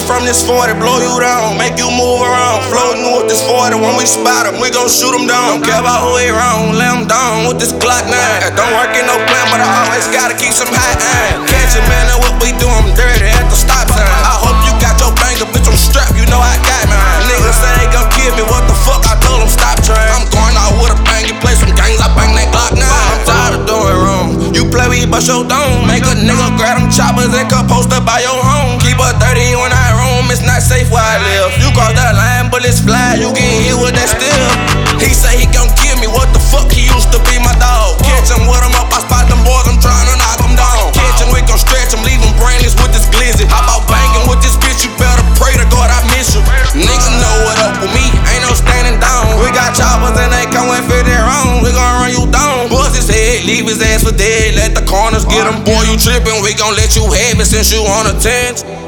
from this 40, blow you down, make you move around. Floating with this 40, when we spot him, we gon' shoot him down. Don't care about who he wrong, lay him down with this Glock 9. Don't work in no plan, but I always gotta keep some high aim. Catch it, man, and what we do, I'm dirty at the stop sign. I hope you got your banger, bitch, I'm strapped, you know I got mine. Niggas say they gon' kill me, what the fuck, I told them stop trying. I'm going out with a bang, you play some games, I bang that Glock 9. I'm tired of doing wrong, you play with bust your dome. Make a nigga grab them choppers and cut poster by your home. Keep a 30 when I roam, it's not safe where I live. You cross that line, bullets fly, you get hit with that steel. He say he gon' kill me, what the fuck, he used to be my dog. Catch him with him up, I spot them boys, I'm trying to knock him down. Catch him, we gon' stretch him, leave him brainless with this glizzy. How about banging with this bitch, you better pray to God I miss you. Niggas know what up with me, ain't no standing down. We got choppers and they come and fit it wrong, we gon' run you down. Bust his head, leave his ass for dead, let the corners get him. Boy, you trippin', we gon' let you have it since you on a 10.